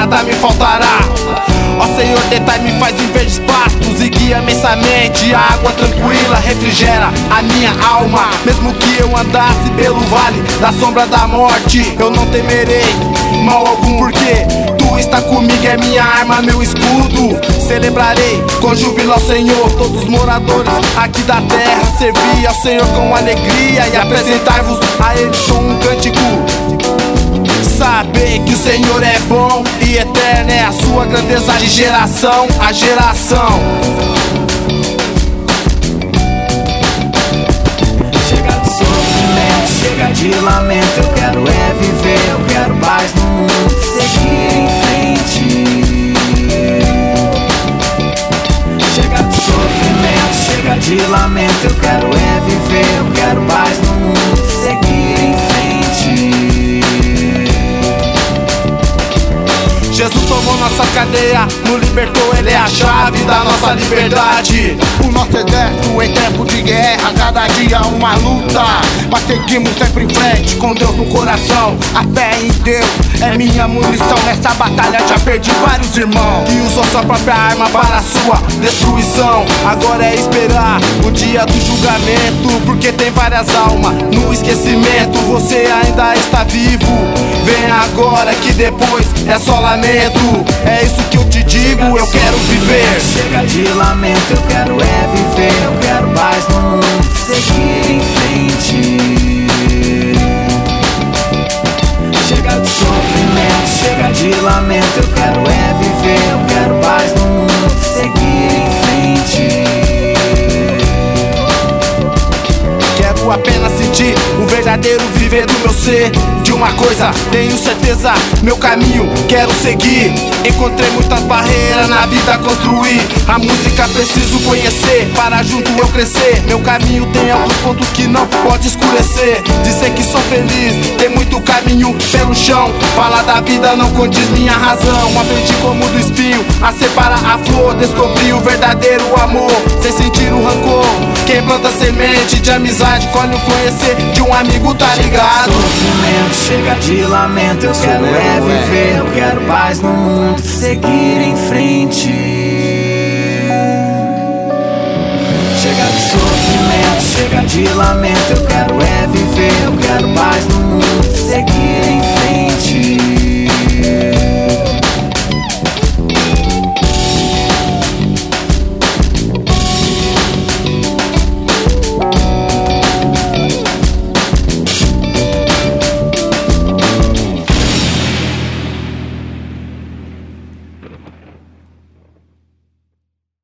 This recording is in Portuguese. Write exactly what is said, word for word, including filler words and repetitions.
nada me faltará. Ó Senhor, detai-me, faz em verdes pastos e guia imensamente. A água tranquila refrigera a minha alma. Mesmo que eu andasse pelo vale da sombra da morte, eu não temerei mal algum, porque Tu está comigo, é minha arma, meu escudo. Celebrarei com júbilo ao Senhor, todos os moradores aqui da terra. Servir ao Senhor com alegria e apresentar-vos a Ele com um cântico. Saber que o Senhor é bom e eterno é a sua grandeza de geração a geração. Chega de sofrimento, chega de lamento. Eu quero é viver, eu quero paz no mundo, seguir em frente. Chega de sofrimento, chega de lamento. Eu quero é viver, eu quero paz no mundo, seguir em frente. Jesus tomou nossa cadeia, nos libertou, Ele é a chave da nossa liberdade. O nosso exército em tempo de guerra, cada dia uma luta, mas seguimos sempre em frente, com Deus no coração. A fé em Deus é minha munição, nessa batalha já perdi vários irmãos que usou sua própria arma para a sua destruição. Agora é esperar o dia do julgamento, porque tem várias almas no esquecimento. Você ainda está vivo, vem agora que depois é só lamento. É isso que eu te digo, eu quero viver. Chega de lamento, eu quero é viver, eu quero paz no mundo, seguir em frente. Chega de sofrimento, chega de lamento. Eu quero é viver, eu quero paz no mundo, seguir em frente. Quero apenas sentir o verdadeiro viver do meu ser. De uma coisa tenho certeza, meu caminho quero seguir. Encontrei muitas barreiras na vida construir. A música preciso conhecer, para junto eu crescer. Meu caminho tem alguns pontos que não pode escurecer. Dizer que sou feliz, tem muito caminho pelo chão. Falar da vida não condiz minha razão. Aprendi como do espinho a separar a flor. Descobri o verdadeiro amor, sem sentir o rancor. Quem planta semente de amizade colhe o conhecer de um amigo, tá ligado? Sofrimento, chega de lamento. Eu quero é viver, eu quero paz no mundo, seguir em frente. Chega de sofrimento, chega de lamento. Eu quero é viver, eu quero paz no mundo, seguir em frente.